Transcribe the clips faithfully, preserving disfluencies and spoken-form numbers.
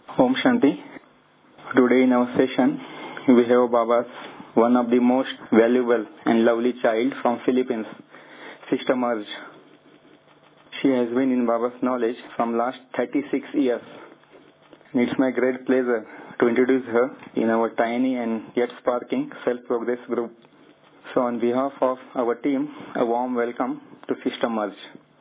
Om Shanti. Today in our session, we have Baba's one of the most valuable and lovely child from Philippines, Sister Marge. She has been in Baba's knowledge from last thirty-six years. And it's my great pleasure to introduce her in our tiny and yet sparking self-progress group. So on behalf of our team, a warm welcome to Sister Marge.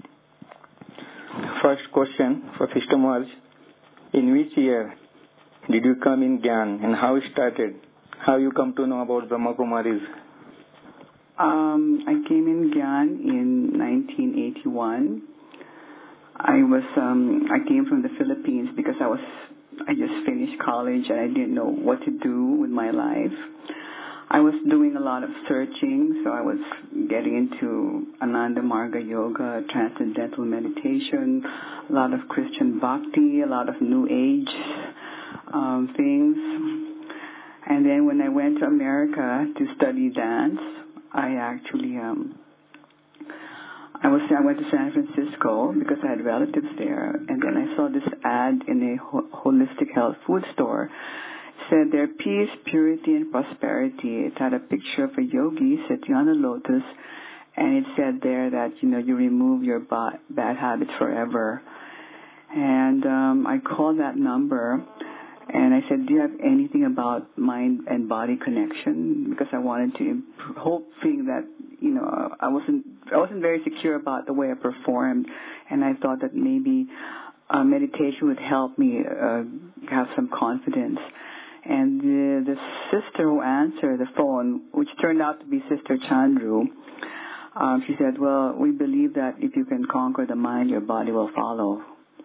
First question for Sister Marge. In which year did you come in Gyan and how it started? How you come to know about Brahma Kumaris? Um, I came in Gyan in nineteen eighty-one. I was um, I came from the Philippines because I was I just finished college and I didn't know what to do with my life. I was doing a lot of searching, so I was getting into Ananda Marga Yoga, Transcendental Meditation, a lot of Christian Bhakti, a lot of New Age um, things. And then when I went to America to study dance, I actually, um, I was I went to San Francisco because I had relatives there, and then I saw this ad in a ho- holistic health food store. Said there, peace, purity, and prosperity. It had a picture of a yogi sitting on a lotus, and it said there that, you know, you remove your ba- bad habits forever. And um, I called that number, and I said, do you have anything about mind and body connection? Because I wanted to, imp- hoping that, you know, I wasn't, I wasn't very secure about the way I performed, and I thought that maybe uh, meditation would help me uh, have some confidence. And the, the sister who answered the phone, which turned out to be Sister Chandru, um, she said, well, we believe that if you can conquer the mind, your body will follow.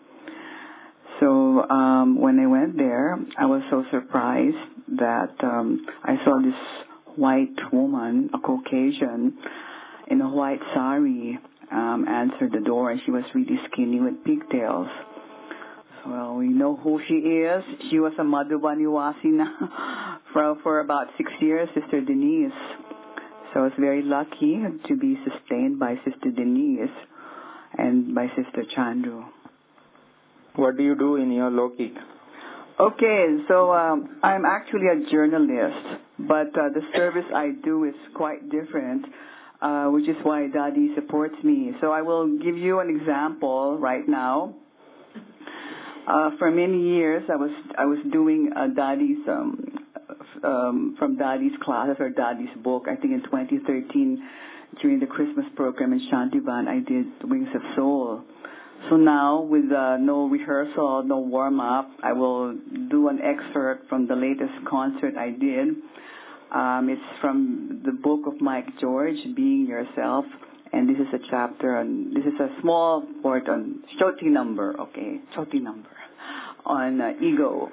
So um, when I went there, I was so surprised that um, I saw this white woman, a Caucasian, in a white sari, um, answer the door, and she was really skinny with pigtails. Well, we know who she is. She was a Madhubaniwasi now for, for about six years, Sister Denise. So I was very lucky to be sustained by Sister Denise and by Sister Chandru. What do you do in your Lokik? Okay, so um, I'm actually a journalist, but uh, the service I do is quite different, uh, which is why Daddy supports me. So I will give you an example right now. Uh, for many years, I was I was doing uh, Daddy's um, um, from Daddy's classes or Daddy's book. I think in twenty thirteen, during the Christmas program in Shantivan, I did Wings of Soul. So now, with uh, no rehearsal, no warm up, I will do an excerpt from the latest concert I did. Um, it's from the book of Mike George, Being Yourself. And this is a chapter on, this is a small part on Shoti number, okay, Shoti number, on uh, ego.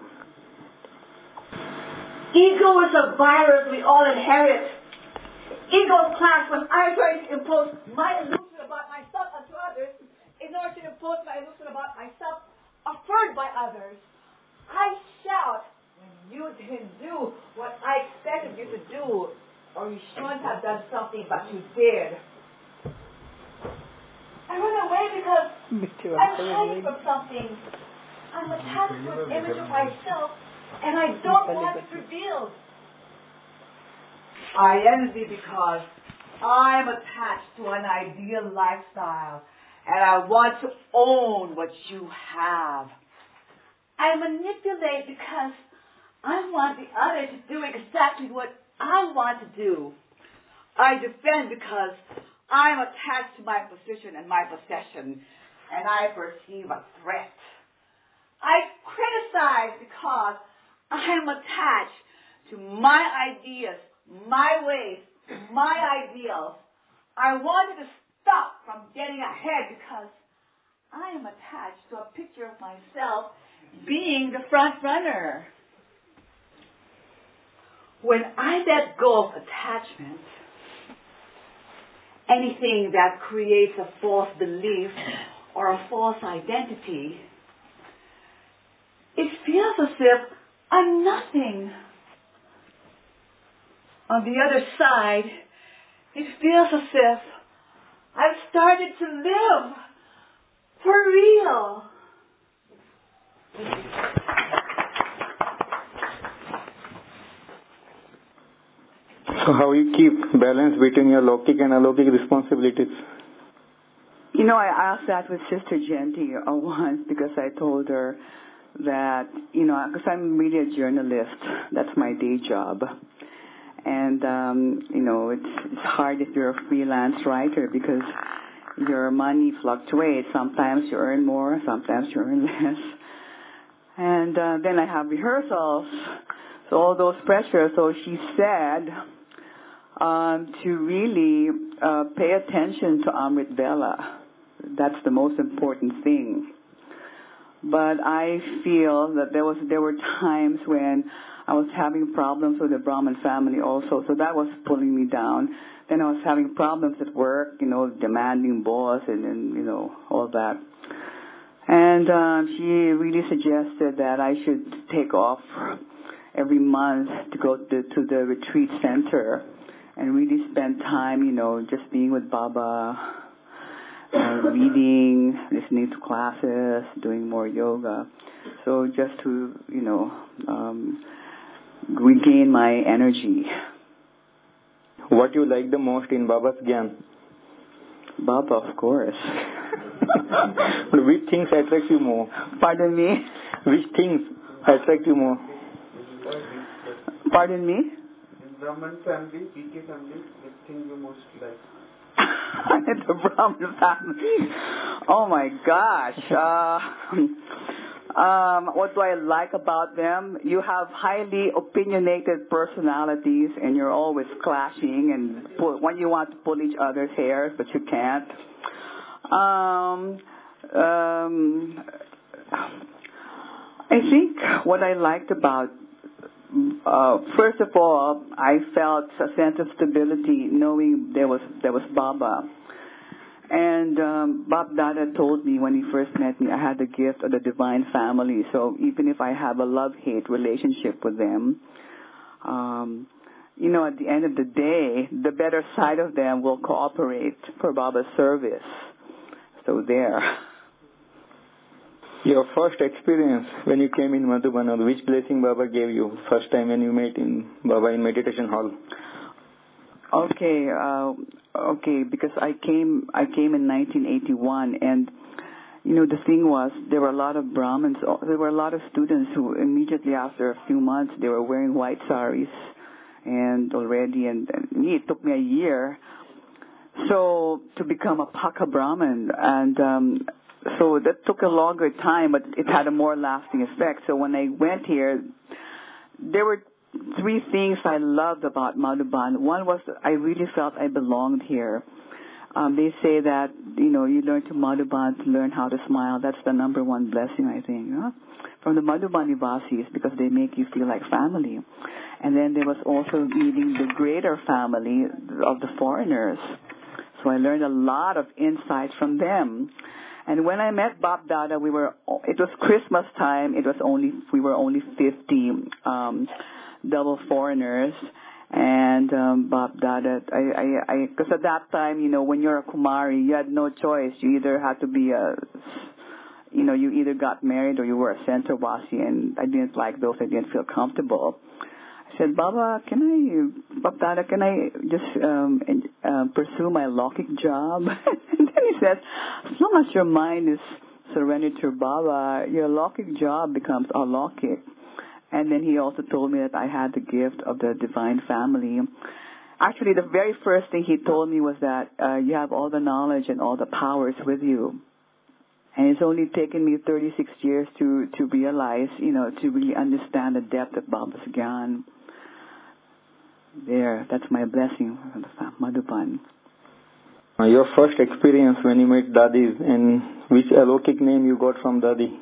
Ego is a virus we all inherit. Ego class when I try to impose my illusion about myself onto others in order to impose my illusion about myself affirmed by others. I shout when you didn't do what I expected you to do, or you shouldn't have done something but you did. I run away because I'm hiding from something. I'm attached to an image of myself, and I don't want it revealed. I envy because I'm attached to an ideal lifestyle, and I want to own what you have. I manipulate because I want the other to do exactly what I want to do. I defend because I'm attached to my position and my possession, and I perceive a threat. I criticize because I'm attached to my ideas, my ways, my ideals. I wanted to stop from getting ahead because I am attached to a picture of myself being the front runner. When I let go of attachment, anything that creates a false belief or a false identity, it feels as if I'm nothing. On the other side, it feels as if I've started to live for real. So how you keep balance between your Lokik and alokik responsibilities? You know, I asked that with Sister Genti uh, once because I told her that, you know, because I'm really a journalist. That's my day job. And, um, you know, it's, it's hard if you're a freelance writer because your money fluctuates. Sometimes you earn more, sometimes you earn less. And uh, then I have rehearsals, so all those pressures. So she said um, to really uh, pay attention to Amrit Vela. That's the most important thing. But I feel that there was there were times when I was having problems with the Brahmin family also, so that was pulling me down. Then I was having problems at work, you know, demanding boss and, and you know, all that. And um, she really suggested that I should take off every month to go to, to the retreat center and really spend time, you know, just being with Baba, uh, reading, listening to classes, doing more yoga. So just to, you know, um, regain my energy. What you like the most in Baba's Gyan? Baba, of course. Which things attract you more? Pardon me? Which things attract you more? Pardon me? In Brahman family, P K family, which thing you most like? The Brahman family. Oh my gosh. Uh, um, what do I like about them? You have highly opinionated personalities and you're always clashing and pull, when you want to pull each other's hairs, but you can't. Um, um, I think what I liked about Uh, first of all, I felt a sense of stability knowing there was there was Baba. And um, Bab Dada told me when he first met me, I had the gift of the divine family. So even if I have a love-hate relationship with them, um, you know, at the end of the day, the better side of them will cooperate for Baba's service. So there. Your first experience when you came in Madhuban, which blessing Baba gave you first time when you met in Baba in meditation hall? Okay, uh, okay, because I came, I came in nineteen eighty-one, and you know the thing was there were a lot of Brahmins, there were a lot of students who immediately after a few months they were wearing white saris, and already, and, and me it took me a year, so to become a Paka Brahmin, and um, so that took a longer time, but it had a more lasting effect. So when I went here, there were three things I loved about Madhuban. One was I really felt I belonged here. Um, they say that, you know, you learn to Madhuban to learn how to smile. That's the number one blessing, I think, huh? From the Madhuban Nivasis, because they make you feel like family. And then there was also meeting the greater family of the foreigners. So I learned a lot of insights from them. And when I met Bab Dada, we were, it was Christmas time. It was only, we were only fifty, um, double foreigners. And, um, Bab Dada, I, I, I, cause at that time, you know, when you're a Kumari, you had no choice. You either had to be a, you know, you either got married or you were a Centrevasi, and I didn't like those. I didn't feel comfortable. I said, Baba, can I, Bab Dada, can I just um, uh, pursue my Lokik job? And then he said, as long as your mind is surrendered to Baba, your Lokik job becomes alokik. And then he also told me that I had the gift of the divine family. Actually, the very first thing he told me was that uh, you have all the knowledge and all the powers with you. And it's only taken me thirty-six years to, to realize, you know, to really understand the depth of Baba's Gyan. There, that's my blessing from the Madhuban. Uh, your first experience when you met Dadi, and which alokik name you got from Dadi?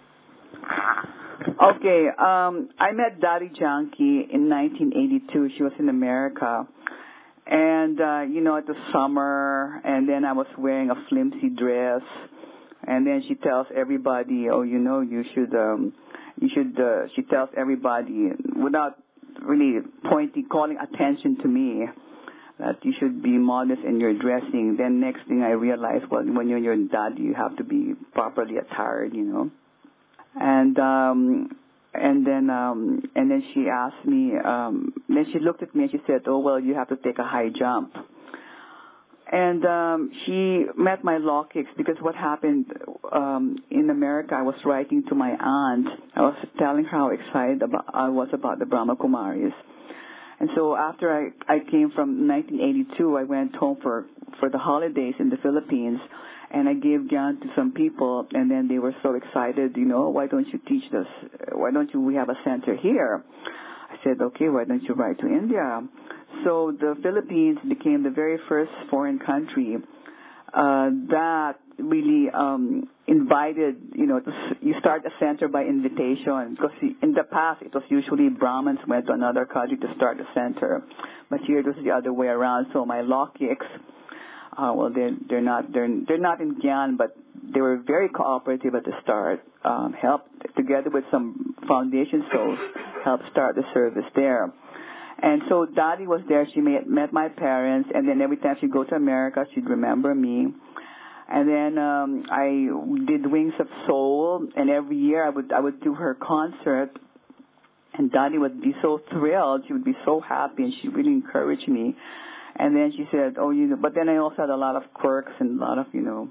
Okay, um, I met Dadi Janki in nineteen eighty-two. She was in America. And, uh, you know, it was summer, and then I was wearing a flimsy dress. And then she tells everybody, oh, you know, you should, um, you should, uh, she tells everybody, without really pointing, calling attention to me, that you should be modest in your dressing. Then next thing I realized, well, when you're your dad, you have to be properly attired, you know. And, um, and then um, and then she asked me. Um, then she looked at me and she said, "Oh well, you have to take a high jump." And um, she met my law kicks because what happened um, in America, I was writing to my aunt. I was telling her how excited about, I was about the Brahma Kumaris. And so after I, I came from nineteen eighty-two, I went home for, for the holidays in the Philippines, and I gave Gyan to some people, and then they were so excited, you know, why don't you teach us, why don't you, we have a center here? I said, okay, why don't you write to India? So the Philippines became the very first foreign country uh, that really um, invited, you know, to, you start a center by invitation. Because in the past, it was usually Brahmins went to another country to start a center. But here it was the other way around. So my law kicks, uh, well, they're, they're, not, they're, they're not in Gyan, but they were very cooperative at the start, um, helped, together with some foundation souls, helped start the service there. And so Daddy was there. She met, met my parents, and then every time she'd go to America, she'd remember me. And then um, I did Wings of Soul, and every year I would I would do her concert, and Daddy would be so thrilled. She would be so happy, and she really encouraged me. And then she said, "Oh, you know," but then I also had a lot of quirks and a lot of, you know,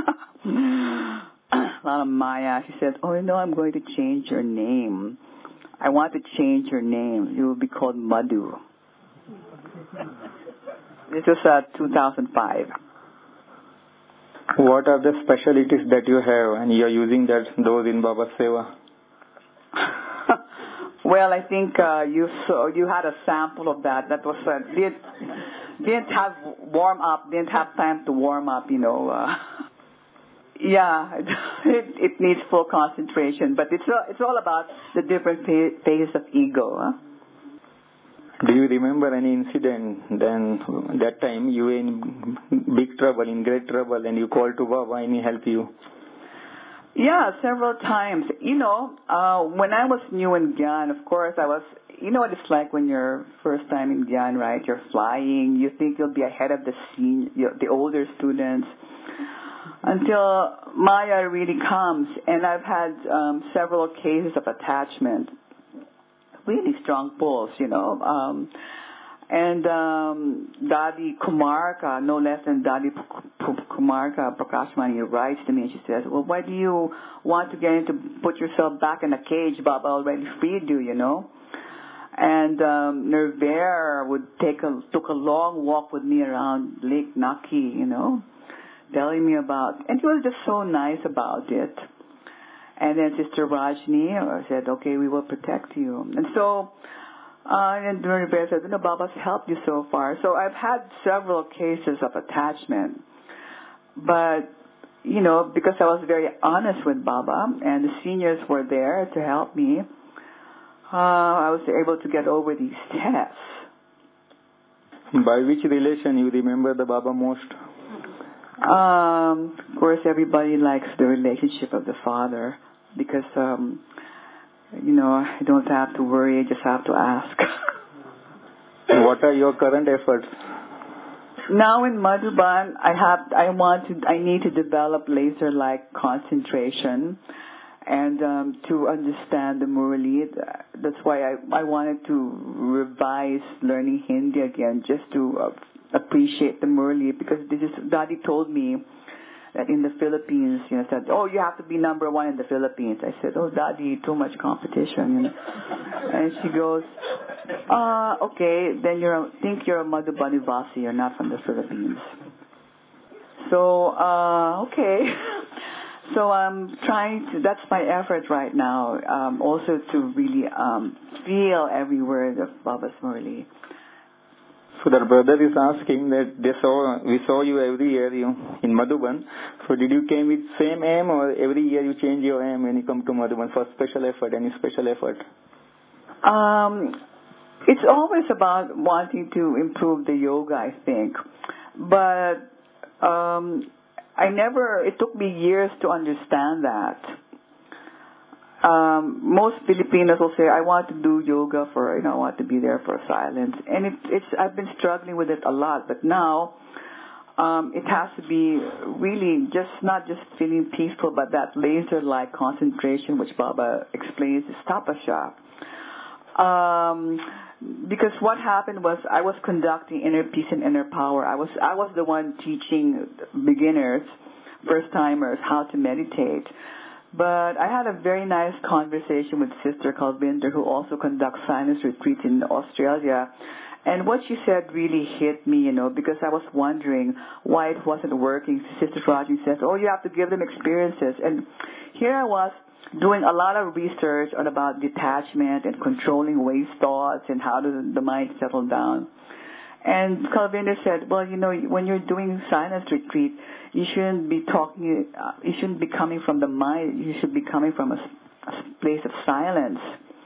a lot of Maya. She said, "Oh, you know, I'm going to change your name. I want to change your name. You will be called Madhu." This was uh, two thousand five. What are the specialties that you have and you are using that those in Baba's Seva? Well, I think uh, you saw, you had a sample of that. That was uh, didn't didn't have warm up. Didn't have time to warm up. You know. Uh, Yeah, it, it needs full concentration, but it's all, it's all about the different phases of ego. Huh? Do you remember any incident then that time you were in big trouble, in great trouble, and you called to Baba and he helped you? Yeah, several times. You know, uh, when I was new in Gyan, of course, I was, you know what it's like when you're first time in Gyan, right? You're flying, you think you'll be ahead of the scene, the older students, until Maya really comes. And I've had um, several cases of attachment, really strong pulls, you know. Um, and um, Dadi Kumarka, no less than Dadi Kumarka Prakashmani, writes to me and she says, well, why do you want to get into, put yourself back in a cage? Baba already freed you, you know. And um, Nervaire would take a, took a long walk with me around Lake Naki, you know, telling me about, and he was just so nice about it. And then Sister Rajni said, okay, we will protect you. And so, uh, and Nervaire said, no, Baba's helped you so far. So I've had several cases of attachment. But, you know, because I was very honest with Baba, and the seniors were there to help me, uh, I was able to get over these tests. By which relation you remember the Baba most? Um, of course, everybody likes the relationship of the Father because, um, you know, I don't have to worry, I just have to ask. What are your current efforts? Now in Madhuban, I have, I want to, I need to develop laser-like concentration and um, to understand the Murali. That's why I, I wanted to revise learning Hindi again, just to uh, appreciate the Murali, because this is, Daddy told me that in the Philippines, you know, said, oh, you have to be number one in the Philippines. I said, oh, Daddy, too much competition, you know. And she goes, uh, okay, then you're, a, think you're a Madhubanivasi, you're not from the Philippines. So, uh, okay. So I'm trying to, that's my effort right now, um, also to really um, feel every word of Baba's Murali. So the brother is asking that they saw, we saw you every year you, in Madhuban. So did you came with same aim, or every year you change your aim when you come to Madhuban for special effort, any special effort? Um, it's always about wanting to improve the yoga, I think. But um, I never, it took me years to understand that. Um, most Filipinos will say, I want to do yoga for, you know, I want to be there for silence. And it, it's, I've been struggling with it a lot, but now Um, it has to be really just not just feeling peaceful, but that laser-like concentration, which Baba explains is tapasya. Um, because what happened was I was conducting inner peace and inner power. I was I was the one teaching beginners, first-timers, how to meditate. But I had a very nice conversation with Sister Kalbinder, who also conducts silence retreats in Australia. And what she said really hit me, you know, because I was wondering why it wasn't working. Sister Raji says, oh, you have to give them experiences. And here I was doing a lot of research on about detachment and controlling waste thoughts and how does the mind settle down. And Kalbinder said, well, you know, when you're doing silence retreat, you shouldn't be talking, uh, you shouldn't be coming from the mind, you should be coming from a, a place of silence.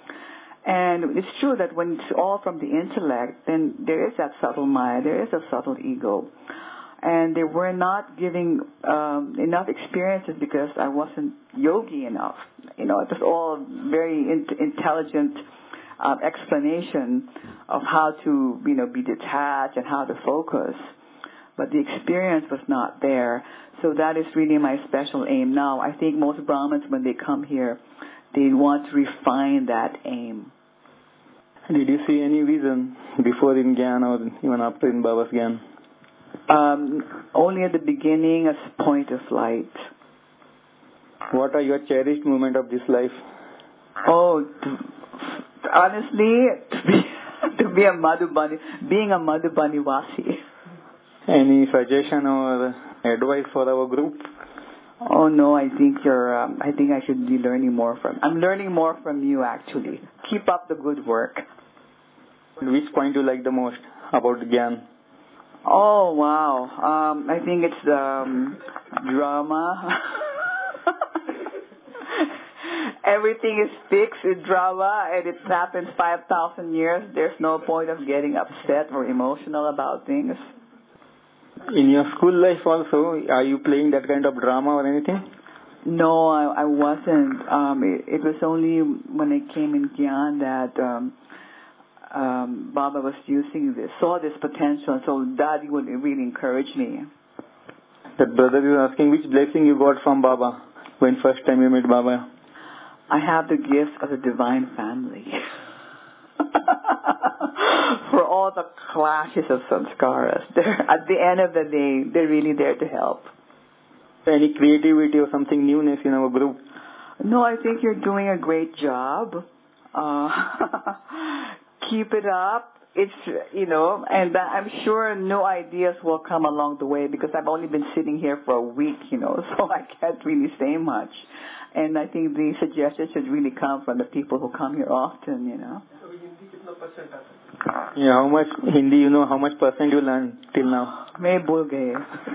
And it's true that when it's all from the intellect, then there is that subtle mind, there is a subtle ego. And they were not giving um, enough experiences because I wasn't yogi enough. You know, it was all very in- intelligent uh, explanation of how to, you know, be detached and how to focus. But the experience was not there. So that is really my special aim now. I think most Brahmins, when they come here, they want to refine that aim. Did you see any reason before in Gyan or even after in Baba's Gyan? Um, only at the beginning as point of light. What are your cherished moments of this life? Oh, to, honestly, to be, to be a Madhubani, being a Madhubani Vasi. Any suggestion or advice for our group? Oh no, I think you're. Um, I think I should be learning more from. I'm learning more from you actually. Keep up the good work. Which point you like the most about Gyan? Oh wow, um, I think it's the um, drama. Everything is fixed with drama, and it happens five thousand years. There's no point of getting upset or emotional about things. In your school life also, are you playing that kind of drama or anything? No, I, I wasn't. Um, it, it was only when I came in Gyan that um, um, Baba was using this, saw this potential, and so Daddy would really encourage me. That brother is asking which blessing you got from Baba when first time you met Baba. I have the gift of the divine family. For all the clashes of samskaras. They're, at the end of the day, they're really there to help. Any creativity or something newness in our group? No, I think you're doing a great job. Uh, keep it up. It's, you know, and I'm sure new ideas will come along the way because I've only been sitting here for a week, you know, so I can't really say much. And I think the suggestions should really come from the people who come here often, you know. Yeah, how much Hindi you know, how much percent you learned till now? Main bhul gaye.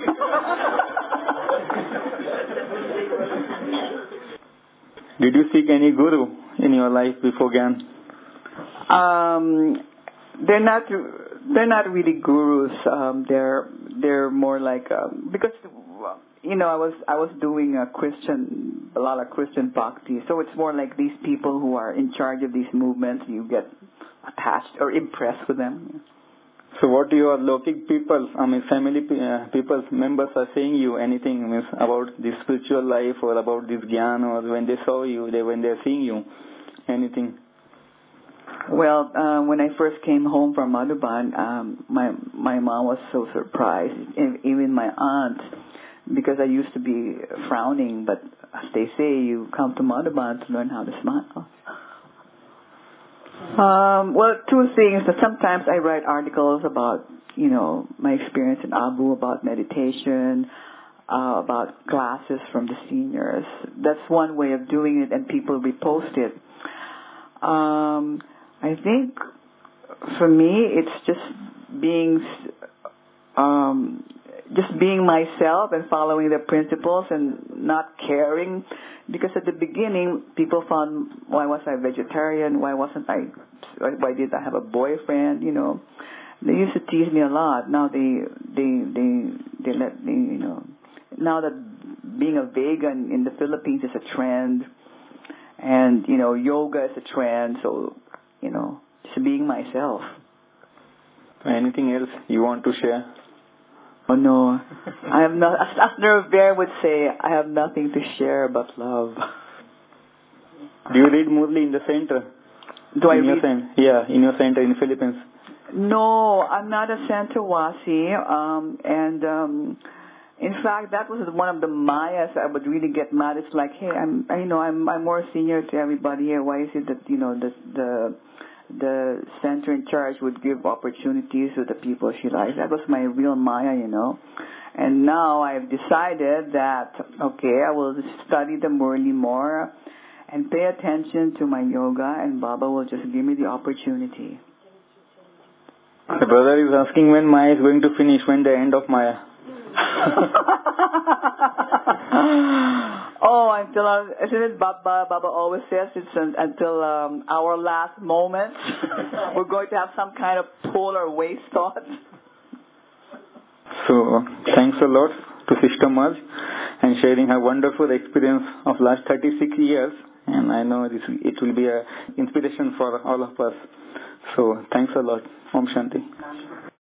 Did you seek any guru in your life before Gyan? Um, they're not. They're not really gurus. Um, they're they're more like um, because you know I was I was doing a Christian a lot of Christian bhakti, so it's more like these people who are in charge of these movements. You get attached or impressed with them. So what your Lokik people, I mean family uh, people, members are saying you anything means about this spiritual life or about this Gyan or when they saw you, they when they're seeing you, anything? Well, uh, when I first came home from Madhuban, um, my my mom was so surprised, and even my aunt, because I used to be frowning, but as they say, you come to Madhuban to learn how to smile. Um, well, two things. Sometimes I write articles about, you know, my experience in Abu, about meditation, uh, about classes from the seniors. That's one way of doing it, and people repost it. Um, I think for me, it's just being, um, just being myself and following the principles and not caring. Because at the beginning, people found, why was I vegetarian? Why wasn't I, why did I have a boyfriend? You know, they used to tease me a lot. Now they, they, they, they let me, you know, now that being a vegan in the Philippines is a trend, and, you know, yoga is a trend, so, you know, just being myself. Anything else you want to share Oh no, I have not. As, as Nervaire would say, I have nothing to share but love. Do you read mostly in the center? Do I in read? Your center? Yeah, in your center in the Philippines. No, I'm not a Santawasi, um, and um, in fact, that was one of the Mayas I would really get mad. It's like, hey, I'm, I, you know, I'm, I'm more senior to everybody here. Why is it that you know the the the center in charge would give opportunities to the people she likes? That was my real Maya, you know. And now I've decided that okay, I will study the Murli more and pay attention to my yoga, and Baba will just give me the opportunity. The brother is asking when Maya is going to finish, when the end of Maya. Oh, until uh, isn't it Baba? Baba always says it's un, until um, our last moment. We're going to have some kind of pull or waste thought. So thanks a lot to Sister Marge and sharing her wonderful experience of last thirty-six years. And I know this, it will be an inspiration for all of us. So thanks a lot. Om Shanti.